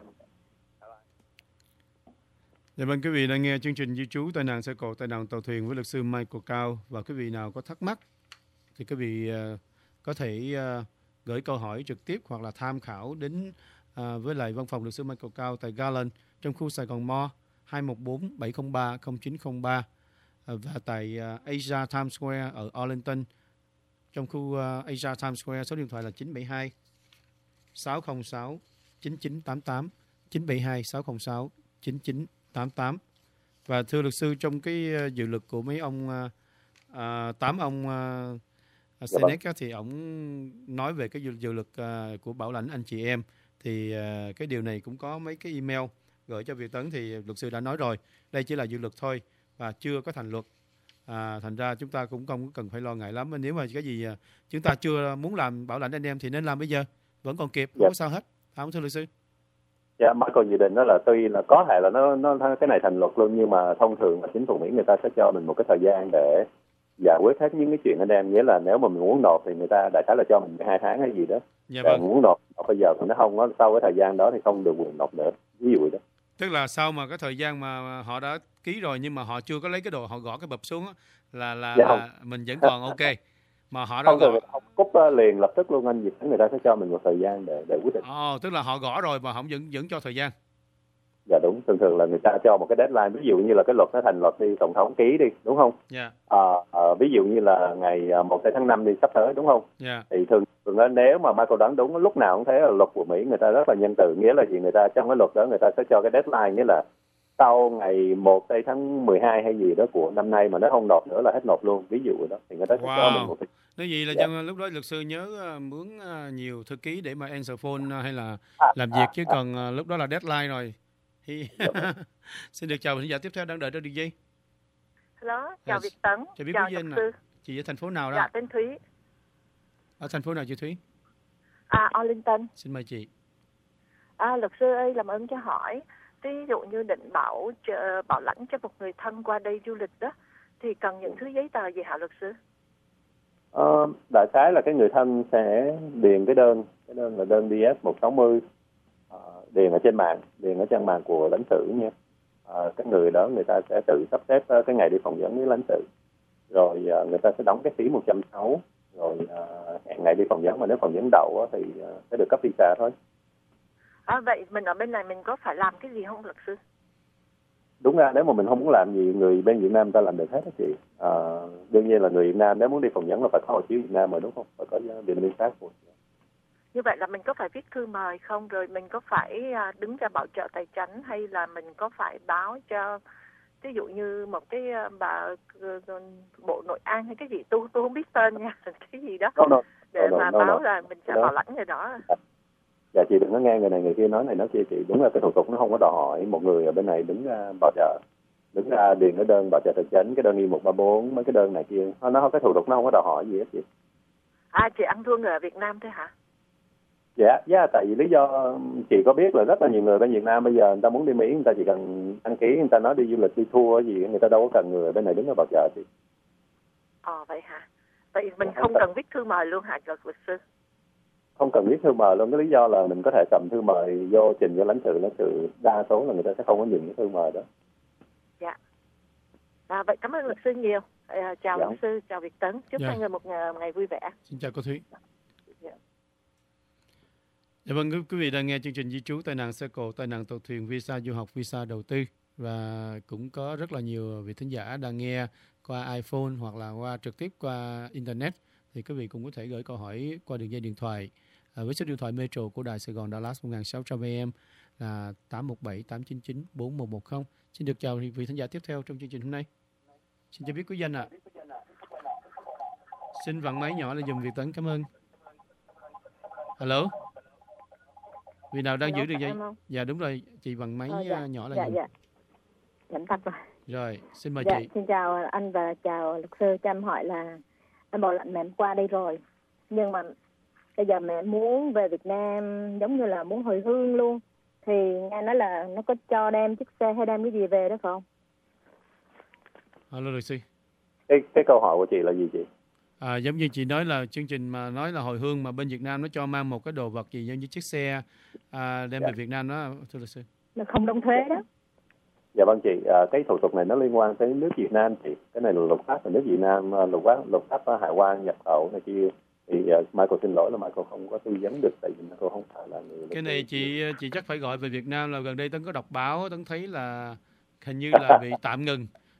C: Dạ vâng, quý vị đang nghe chương trình di trú tai nạn xe cộ tai nạn tàu thuyền với luật sư Michael Cao, và quý vị nào có thắc mắc thì quý vị uh, có thể uh, gửi câu hỏi trực tiếp hoặc là tham khảo đến uh, với lại văn phòng luật sư Michael Cao tại Garland trong khu Sài Gòn Mall hai một bốn bảy không ba không chín không ba uh, và tại uh, Asia Times Square ở Arlington trong khu uh, Asia Times Square. Số điện thoại là chín bảy hai sáu không sáu chín chín tám tám, chín bảy hai sáu không sáu chín chín tám tám. Và thưa luật sư, trong cái uh, dự luật của mấy ông uh, uh, tám ông uh, Senate thì ông nói về cái dự, dự luật uh, của bảo lãnh anh chị em, thì uh, cái điều này cũng có mấy cái email gửi cho Việt Tấn, thì luật sư đã nói rồi, đây chỉ là dự luật thôi và chưa có thành luật. À, thành ra chúng ta cũng không cần phải lo ngại lắm. Nếu mà cái gì chúng ta chưa muốn làm bảo lãnh anh em thì nên làm bây giờ, vẫn còn kịp, không dạ. có sao hết. Không thưa luật sư?
D: Dạ, Michael dự định đó là tuy là có thể là nó nó cái này thành luật luôn, nhưng mà thông thường là chính phủ Mỹ người ta sẽ cho mình một cái thời gian để giải quyết hết những cái chuyện anh em. Nghĩa là nếu mà mình muốn nộp thì người ta đại khái là cho mình mười hai tháng hay gì đó.
C: Dạ vâng.
D: Muốn nộp, nộp bây giờ còn nó không có, sau cái thời gian đó thì không được quyền nộp nữa, ví dụ đó.
C: Tức là sau mà cái thời gian mà họ đã ký rồi nhưng mà họ chưa có lấy cái đồ, họ gõ cái bập xuống là là,
D: dạ
C: là mình vẫn còn ok. Mà họ đã
D: không,
C: gõ
D: không cúp liền lập tức luôn anh, vì người ta sẽ cho mình một thời gian để để quyết định.
C: Ồ, tức là họ gõ rồi mà họ vẫn vẫn cho thời gian.
D: Dạ đúng, thường thường là người ta cho một cái deadline, ví dụ như là cái luật nó thành luật đi, tổng thống ký đi, đúng không?
C: Dạ.
D: À, à, ví dụ như là ngày một tháng năm đi, sắp tới, đúng không?
C: Dạ.
D: Thì thường thường nếu mà Michael đoán đúng, lúc nào cũng thế, là luật của Mỹ người ta rất là nhân từ, nghĩa là gì, người ta trong cái luật đó người ta sẽ cho cái deadline, nghĩa là sau ngày một tháng mười hai hay gì đó của năm nay mà nó không nộp nữa là hết nộp luôn, ví dụ đó, thì người ta sẽ
C: wow.
D: cho mình một cái...
C: Nói gì là
D: dạ.
C: trong lúc đó luật sư nhớ mướn nhiều thư ký để mà answer phone hay là
D: à,
C: làm việc,
D: à,
C: chứ
D: à.
C: còn lúc đó là deadline rồi. Xin được chào khán giả tiếp theo đang đợi trên đường dây.
H: Hello, chào Việt Tấn,
C: chào,
H: chào luật sư.
C: Chị ở thành phố nào đó?
H: Dạ, tên Thúy.
C: Ở thành phố nào chị Thúy?
H: À, Arlington.
C: Xin mời chị.
H: À, luật sư ơi, làm ơn cho hỏi, ví dụ như định bảo bảo lãnh cho một người thân qua đây du lịch đó, thì cần những thứ giấy tờ gì hả luật sư?
D: Ờ, đại khái là cái người thân sẽ điền cái đơn, cái đơn là đơn D S một sáu không, uh, điền ở trên mạng, điền ở trang mạng của lãnh sự nha. Uh, cái người đó người ta sẽ tự sắp xếp uh, cái ngày đi phỏng vấn với lãnh sự, rồi uh, người ta sẽ đóng cái phí một trăm sáu mươi, rồi uh, hẹn ngày đi phỏng vấn, mà nếu phỏng vấn đậu uh, thì uh, sẽ được cấp visa thôi.
H: À, vậy mình ở bên này mình có phải làm cái gì không luật sư?
D: Đúng ra nếu mà mình không muốn làm gì, người bên Việt Nam ta làm được hết đó chị. À, đương nhiên là người Việt Nam nếu muốn đi phỏng vấn là phải có hộ chiếu Việt Nam rồi, đúng không? Phải có Vietnamese passport.
H: Như vậy là mình có phải viết thư mời không? Rồi mình có phải đứng ra bảo trợ tài chính, hay là mình có phải báo cho, ví dụ như một cái bà bộ nội an hay cái gì, tôi tôi không biết tên nha, cái gì đó,
D: no, no.
H: để
D: no, no,
H: mà
D: no,
H: báo
D: no.
H: là mình sẽ
D: đó.
H: bảo lãnh người đó.
D: Dạ chị đừng có nghe người này người kia nói này nói kia chị. Đúng là cái thủ tục nó không có đòi hỏi một người ở bên này đứng ra bảo trợ, đứng ra điền cái đơn bảo trợ tài chính, cái đơn I một ba bốn, mấy cái đơn này kia, nó, nó cái thủ tục nó không có đòi hỏi gì hết chị.
H: À, chị ăn thua người ở Việt Nam thế hả?
D: Dạ, dạ, tại vì lý do chị có biết là rất là nhiều người bên Việt Nam bây giờ người ta muốn đi Mỹ, người ta chỉ cần đăng ký, người ta nói đi du lịch, đi tour gì, người ta đâu có cần người ở bên này đứng ra bảo trợ chị.
H: Ờ, vậy hả? Vậy mình không, không cần viết thư mời luôn hả luật sư?
D: Không cần viết thư mời luôn, cái lý do là mình có thể cầm thư mời vô trình cho lãnh sự, lãnh sự đa số là người ta sẽ không có nhìn cái thư mời đó.
H: Dạ. À, vậy cảm ơn luật sư nhiều. À, chào dạ. luật sư, chào Việt Tấn, chúc
C: dạ.
H: hai người một ngày, ngày vui vẻ.
C: Xin chào cô Thúy.
H: Dạ.
C: Dạ vâng, quý vị đang nghe chương trình di trú, tai nạn xe cộ, tai nạn tàu thuyền, visa du học, visa đầu tư, và cũng có rất là nhiều vị thính giả đang nghe qua iPhone hoặc là qua trực tiếp qua internet. Thì quý vị cũng có thể gửi câu hỏi qua đường dây điện thoại à, với số điện thoại Metro của Đài Sài Gòn Dallas một nghìn sáu trăm A M là tám một bảy tám chín chín bốn một một không. Xin được chào vị thính giả tiếp theo trong chương trình hôm nay. Xin cho biết quý danh ạ. À. Xin vặn máy nhỏ là dùng Việt Tấn, cảm ơn. Hello. Vị nào đang Hello, giữ đường dây? Dạ đúng rồi, chị vặn máy ờ, dạ. nhỏ là
I: dạ,
C: dùng.
I: Dạ, Chậm tắt rồi.
C: Rồi, xin mời
I: dạ,
C: chị.
I: Xin chào anh và chào luật sư. Cho em hỏi là em bảo lãnh mẹ em qua đây rồi, nhưng mà bây giờ mẹ muốn về Việt Nam giống như là muốn hồi hương luôn, thì nghe nói là nó có cho đem chiếc xe hay đem cái gì về đó không?
C: Hello luật sư.
D: Cái, cái câu hỏi của chị là gì chị?
C: À, giống như chị nói là chương trình mà nói là hồi hương mà bên Việt Nam nó cho mang một cái đồ vật gì giống như chiếc xe à, đem dạ. về Việt Nam đó, thưa luật sư.
I: Là không đóng thuế đó.
D: Dạ vâng chị, à, cái thủ tục này nó liên quan tới nước Việt Nam chị. Cái này là luật pháp của nước Việt Nam, luật pháp luật pháp hải quan nhập khẩu này kia. Thì uh, Michael xin lỗi là Michael không có tư vấn được, tại vì Michael không phải là người.
C: Cái này chị chị chắc phải gọi về Việt Nam, là gần đây Tấn có đọc báo, Tấn thấy là hình như là bị tạm ngừng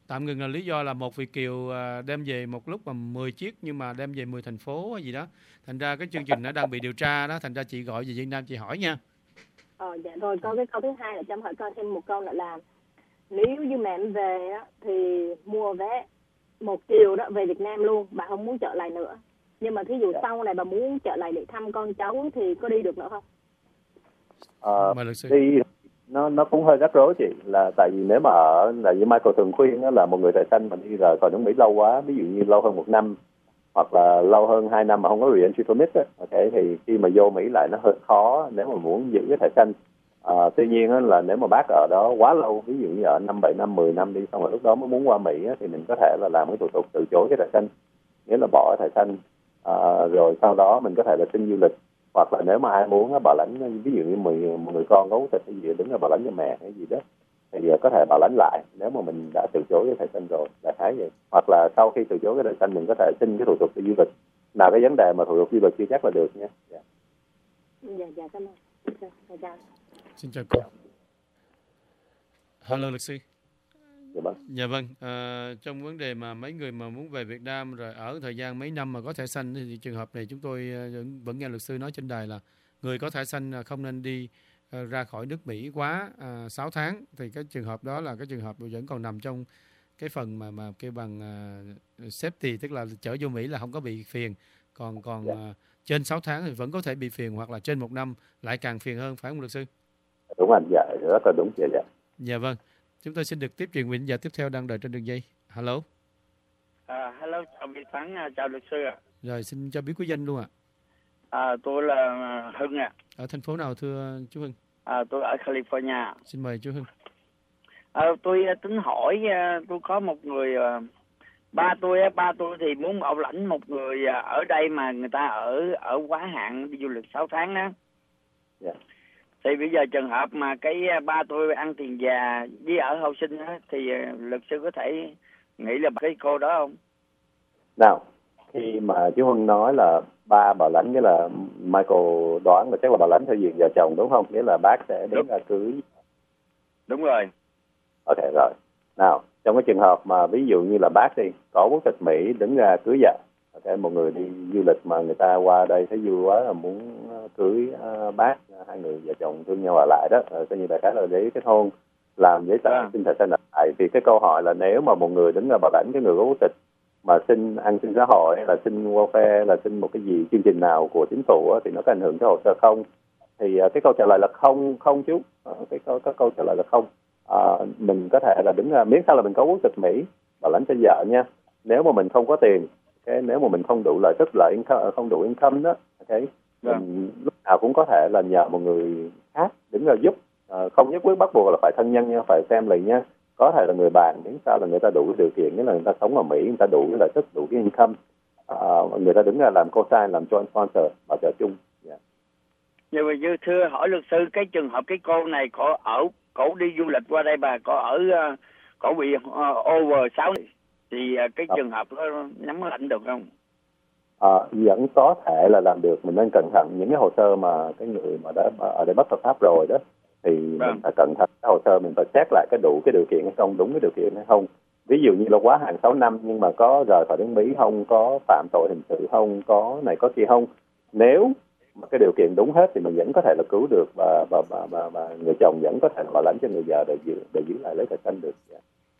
C: Tạm ngừng là lý do là một Việt kiều à, đem về một lúc mà mười chiếc nhưng mà đem về mười thành phố hay gì đó. Thành ra cái chương trình nó đang bị điều tra đó, thành ra chị gọi về Việt Nam chị hỏi nha.
I: Ờ, dạ rồi, câu cái câu thứ hai là cho em hỏi con thêm một câu nữa là nếu như mà em về á, thì mua vé một chiều đó về Việt Nam luôn, bà không muốn trở lại nữa. Nhưng mà thí dụ sau này bà muốn trở lại để thăm con cháu thì có đi được nữa không?
D: Ờ,
C: Mời luật sư.
D: đi nó nó cũng hơi rắc rối chị, là tại vì nếu mà ở là như Michael thường khuyên đó, là một người tại xanh mà đi rời khỏi nước Mỹ lâu quá, ví dụ như lâu hơn một năm hoặc là lâu hơn hai năm mà không có re-entry permit á, okay, thì khi mà vô Mỹ lại nó hơi khó nếu mà muốn giữ cái thẻ xanh. À, tuy nhiên á, là nếu mà bác ở đó quá lâu, ví dụ như ở năm bảy năm mười năm đi, xong rồi lúc đó mới muốn qua Mỹ á, thì mình có thể là làm cái thủ tục từ chối cái thẻ xanh, nghĩa là bỏ thẻ xanh, à, rồi sau đó mình có thể là xin du lịch, hoặc là nếu mà ai muốn á, bảo lãnh, ví dụ như mười một người con có quốc tịch hay gì đứng ra bảo lãnh cho mẹ hay gì đó thì có thể bảo lãnh lại nếu mà mình đã từ chối cái thẻ xanh rồi, là thái vậy. Hoặc là sau khi từ chối cái thẻ xanh mình có thể xin cái thủ tục đi du lịch. Nào cái vấn đề mà thủ tục du lịch chưa chắc là được nha. Dạ,
I: dạ, dạ cảm ơn. Dạ, dạ, dạ.
C: Xin chào cô. Hello luật sư.
D: Dạ vâng.
C: Dạ vâng. À, trong vấn đề mà mấy người mà muốn về Việt Nam rồi ở thời gian mấy năm mà có thẻ xanh thì trường hợp này chúng tôi vẫn nghe luật sư nói trên đài là người có thẻ xanh không nên đi ra khỏi nước Mỹ quá à, sáu tháng, thì cái trường hợp đó là cái trường hợp vẫn còn nằm trong cái phần mà mà kêu bằng uh, safety, tức là chở vô Mỹ là không có bị phiền, còn còn uh, trên sáu tháng thì vẫn có thể bị phiền, hoặc là trên một năm lại càng phiền hơn, phải không luật sư?
D: Đúng anh, dạ rất là đúng chị. Dạ.
C: Dạ vâng. Chúng tôi xin được tiếp truyền nguyện giả tiếp theo đang đợi trên đường dây. Hello.
J: À, hello, chào Việt Thắng, chào luật sư ạ.
C: Rồi xin cho biết quý danh luôn ạ.
J: À, tôi là Hưng ạ.
C: Ở thành phố nào thưa chú Hưng?
J: À, tôi ở California.
C: Xin mời chú Hưng.
J: À, tôi tính hỏi, tôi có một người, ba tôi ba tôi thì muốn bảo lãnh một người ở đây mà người ta ở ở quá hạn đi du lịch sáu tháng đó.
D: Yeah.
J: Thì bây giờ trường hợp mà cái ba tôi ăn tiền già với ở hậu sinh đó, thì luật sư có thể nghĩ là cái cô đó không?
D: Nào, khi mà chú Hưng nói là ba bảo lãnh, nghĩa là Michael đoán là chắc là bảo lãnh theo diện vợ chồng đúng không? Nghĩa là bác sẽ đến ra cưới.
J: Đúng rồi.
D: Ok rồi. Nào, trong cái trường hợp mà ví dụ như là bác đi có quốc tịch Mỹ đứng ra cưới vợ, okay, một người đi du lịch mà người ta qua đây thấy vui quá là muốn cưới uh, bác, hai người vợ chồng thương nhau ở lại đó, uh, coi như đại khái là để kết hôn, làm giấy tờ xin thẻ xanh lại. Thì cái câu hỏi là nếu mà một người đứng ra bảo lãnh cái người có quốc tịch mà xin an sinh xã hội hay là xin welfare, là xin một cái gì chương trình nào của chính phủ á, thì nó có ảnh hưởng tới hồ sơ không? Thì uh, cái câu trả lời là không, không chú. Uh, cái câu cái câu trả lời là không. Uh, mình có thể là đứng ra miễn sao là mình có quốc tịch Mỹ bảo lãnh cho vợ nha. Nếu mà mình không có tiền, cái nếu mà mình không đủ lợi tức, lợi income, không đủ income đó, okay, mình lúc nào cũng có thể là nhờ một người khác đứng ra giúp. Uh, không nhất quyết bắt buộc là phải thân nhân nha, phải family nha. Có thể là người bạn, miễn sao là người ta đủ điều kiện, nghĩa là người ta sống ở Mỹ, người ta đủ cái lợi tức, đủ cái income, uh, người ta đứng ra làm co-sign, làm joint sponsor, bảo trợ chung. Yeah.
J: Nhưng mà như thưa hỏi luật sư, cái trường hợp cái cô này có ở, cổ đi du lịch qua đây bà có ở, cổ bị uh, over sáu thì uh, cái trường hợp đó nắm lãnh được không?
D: À, vẫn có thể là làm được, mình nên cẩn thận những cái hồ sơ mà cái người mà đã ở đây bất hợp pháp rồi đó, thì vâng. mình phải cẩn thận cái hồ sơ, mình phải xét lại cái đủ cái điều kiện hay không, đúng cái điều kiện hay không. Ví dụ như là quá hạn sáu năm nhưng mà có rời khỏi nước Mỹ không, có phạm tội hình sự không, có này có kia không. Nếu mà cái điều kiện đúng hết thì mình vẫn có thể là cứu được, và và và, và, và người chồng vẫn có thể bảo lãnh cho người vợ để giữ để giữ lại lấy thẻ xanh được. Yeah.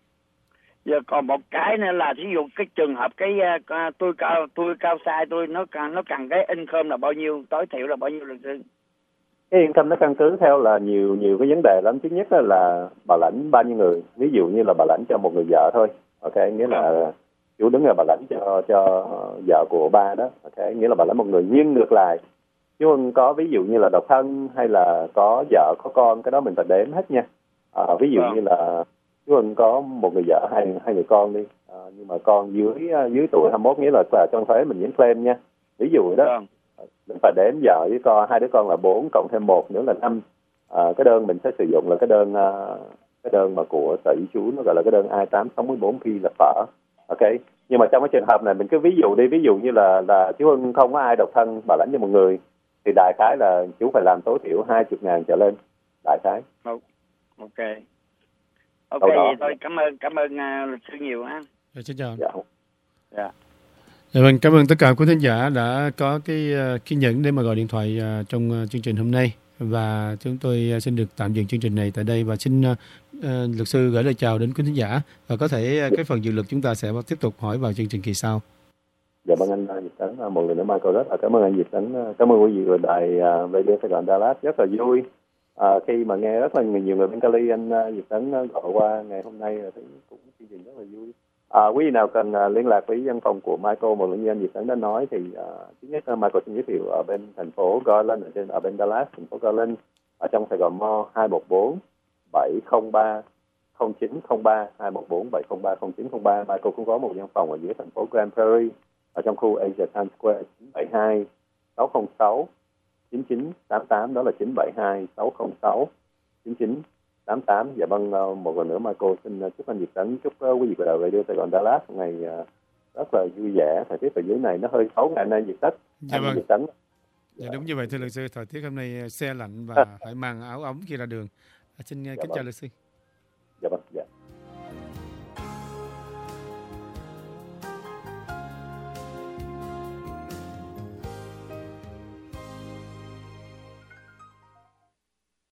J: Giờ còn một cái nữa là ví dụ cái trường hợp cái uh, tôi cao tôi cao sai tôi nó nó cần cái income là bao nhiêu, tối thiểu là bao nhiêu luật sư?
D: Cái income nó căn cứ theo là nhiều nhiều cái vấn đề lắm. Thứ nhất là bảo lãnh bao nhiêu người. Ví dụ như là bảo lãnh cho một người vợ thôi, ok, nghĩa là chú đứng ra bảo lãnh cho cho vợ của ba đó, ok, nghĩa là bảo lãnh một người. Nhưng ngược lại, chú không có ví dụ như là độc thân hay là có vợ có con, cái đó mình phải đếm hết nha. À, ví dụ như là chú Hưng có một người vợ, hai hai người con đi, à, nhưng mà con dưới dưới tuổi hai mươi mốt, nghĩa là là trong thuế mình vẫn claim nha. Ví dụ đó, mình phải đếm vợ với con, hai đứa con là bốn cộng thêm một nữa là năm. À, cái đơn mình sẽ sử dụng là cái đơn cái đơn mà của sở di trú, nó gọi là cái đơn I tám sáu bốn P là phở, ok. Nhưng mà trong cái trường hợp này mình cứ ví dụ đi, ví dụ như là là chú Hưng không có ai độc thân bảo lãnh cho một người, thì đại khái là chú phải làm tối thiểu hai mươi ngàn trở lên, đại khái.
J: Ok. Ok,
D: đâu đó.
J: vậy thôi, cảm ơn cảm ơn uh, luật sư nhiều ha.
C: Rồi, xin chào.
D: Dạ.
J: Dạ.
C: Dạ vâng, cảm ơn tất cả quý thính giả đã có cái uh, kiên nhẫn để mà gọi điện thoại uh, trong uh, chương trình hôm nay, và chúng tôi uh, xin được tạm dừng chương trình này tại đây và xin uh, uh, luật sư gửi lời chào đến quý thính giả, và có thể uh, cái phần dự luật chúng ta sẽ tiếp tục hỏi vào chương trình kỳ sau.
D: Dạ vâng, anh Diệp Tấn, một lần nữa Michael rất là cảm ơn anh Diệp Tấn, cảm ơn quý vị của đài uh, Radio Sài Gòn Dallas, rất là vui à, khi mà nghe rất là nhiều người bên Cali anh uh, Diệp Tấn uh, gọi qua ngày hôm nay, thấy cũng chương trình rất là vui. À, quý vị nào cần uh, liên lạc với văn phòng của Michael, một lần như anh Diệp Tấn đã nói thì uh, thứ nhất uh, Michael xin giới thiệu ở bên thành phố Garland, ở trên ở bên Dallas, thành phố Garland, ở trong Sài Gòn Mall, hai một bốn bảy không ba không chín không ba, hai một bốn bảy không ba không chín không ba. Michael cũng có một văn phòng ở dưới thành phố Grand Prairie, ở trong khu Asia Times Square, chín bảy hai sáu không sáu chín chín tám tám, đó là chín bảy hai sáu không sáu chín chín tám tám. Dạ vâng, một lần nữa Michael xin chúc anh Diệp Tấn, chúc quý vị của đài Radio Sài Gòn Dallas một ngày rất là vui vẻ. Thời tiết ở dưới này nó hơi xấu ngày nay Diệp Tấn.
C: Dạ vâng.
D: Diệp Tấn.
C: Dạ đúng như vậy thưa luật sư, thời tiết hôm nay xe lạnh và phải mang áo ống khi ra đường. À, xin kính chào luật sư.